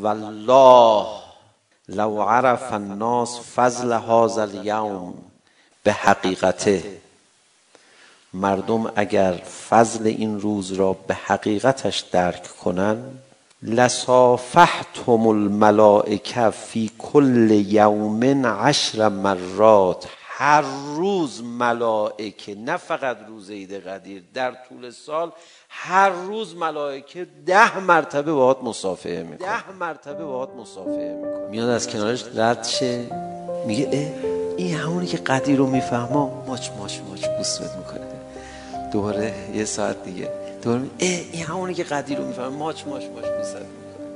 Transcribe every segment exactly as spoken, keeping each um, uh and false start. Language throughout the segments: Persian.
والله لو عرف الناس فضل هذا اليوم، به حقیقته مردم اگر فضل این روز را به حقیقتش درک کنن، لصافحتهم الملائکه فی کل یوم عشر مرات، هر روز ملائکه، نه فقط روز عید قدیر، در طول سال هر روز ملائکه ده مرتبه باهات مصافحه میکنه، ده مرتبه باهات مصافحه میکنه. میاد از کنارش رد شه، میگه اه این همونی که قدیر رو میفهمه، ماچ ماچ ماچ بوسمت میکنه. دوباره یه ساعت دیگه دوباره اه این همونی که قدیر رو میفهمه، ماچ ماچ ماچ بوسمت میکنه.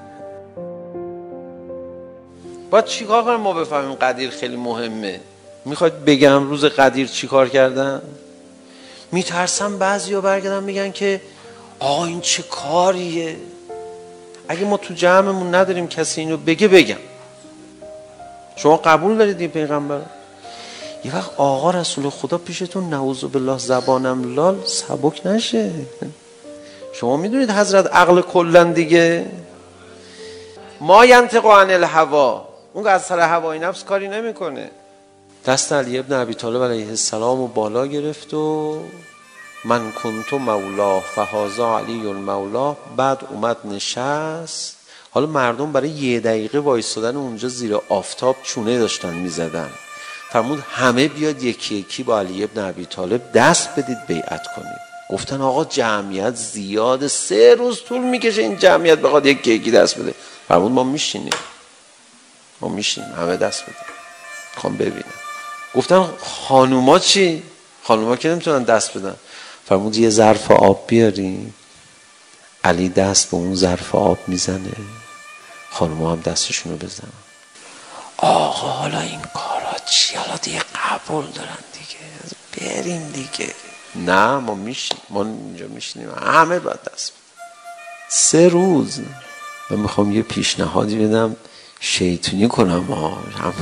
باید چیکار کنم ما بفهمیم قدیر خیلی مهمه؟ میخواید بگم روز قدیر چی کار کردن؟ میترسم بعضی ها برگردن میگن که آقا این چه کاریه. اگه ما تو جمعمون نداریم کسی اینو بگه، بگم شما قبول دارید این پیغمبر؟ یه وقت آقا رسول خدا پیشتون نعوذ بالله زبانم لال سبک نشه. شما میدونید حضرت عقل کلن دیگه. ما ینطق عن الهوا، اون که از سر هوای نفس کاری نمیکنه. دست علی ابن ابی طالب علیه السلام رو بالا گرفت و من کنت مولاه فهذا علی المولاه. بعد اومد نشست. حالا مردم برای یه دقیقه وایستادن اونجا زیر آفتاب چونه داشتن میزدن. فرمود همه بیاد یکی یکی با علی ابن ابی طالب دست بدید بیعت کنید. گفتن آقا جمعیت زیاد، سه روز طول میکشه این جمعیت بخواد یکی یکی دست بده. فرمود ما میشینیم ما میشینیم همه دست بدید، میخوام ببینم. گفتن خانوما چی؟ خانوما که نمیتونن دست بدن. فرمود یه ظرف آب بیاریم. علی دست به اون ظرف آب میزنه، خانوما هم دستشونو بزنن. آقا حالا این کارا چی؟ حالا دیگه قبول دارن دیگه، بریم دیگه. نه ما میشینیم، ما اینجا میشینیم همه باید دست بدن. سه روز من میخوام یه پیشنهادی بدم شیطونی کنم ها،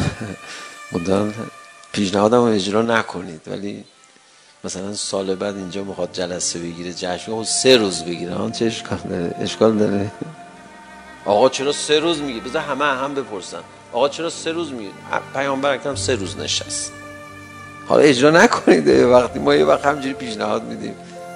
مدام پیشنهادم رو اجرا نکنید، ولی مثلا سال بعد اینجا میخواد جلسه بگیره، جشن خود سه روز بگیره، آن چه اشکال داره؟ اشکال داره؟ آقا چرا سه روز میگی؟ بذار همه هم بپرسن آقا چرا سه روز میگی؟ پیامبر اکرم سه روز نشست. حالا اجرا نکنید وقتی ما یه وقت همجوری پیشنهاد میدیم.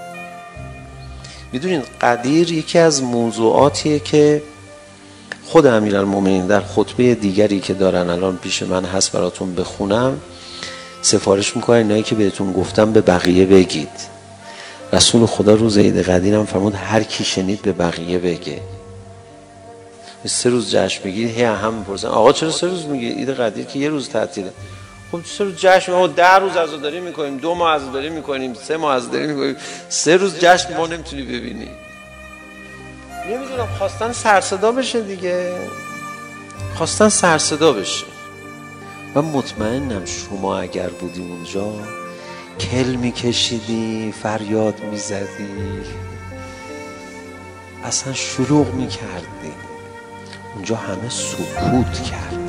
میدونین قدیر یکی از موضوعاتیه که خود امیرالمومنین در خطبه دیگری که دارن الان پیش من هست براتون بخونم، سفارش میکنن اینایی که بهتون گفتم به بقیه بگید. رسول خدا روز عید قدیر هم فرمود هر کی شنید به بقیه بگه. سه روز جشن بگید، هی هم میپرسن آقا چرا سه روز میگی؟ عید قدیر که یه روز تعطیله. خب سه روز جشن، ما ده روز عزاداری میکنیم، دو ماه عزاداری میکنیم، سه ماه عزاداری میکنیم، سه روز جشن ما نمیتونی ببینی. نمیدونم خواستن سرصدا بشه دیگه، خواستن سرصدا بشه. من مطمئنم شما اگر بودی اونجا کل میکشیدی، فریاد میزدی، اصلا شروع میکردی. اونجا همه سکوت کردن.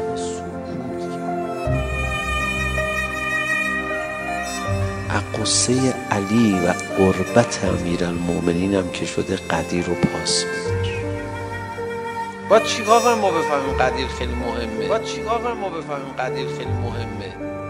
قصه علی و قربت امیرالمومنین هم که شده قدیر رو پاس میده. باید چیکار کنیم ما بفهمیم قدیر خیلی مهمه؟ باید چیکار کنیم ما بفهمیم قدیر خیلی مهمه؟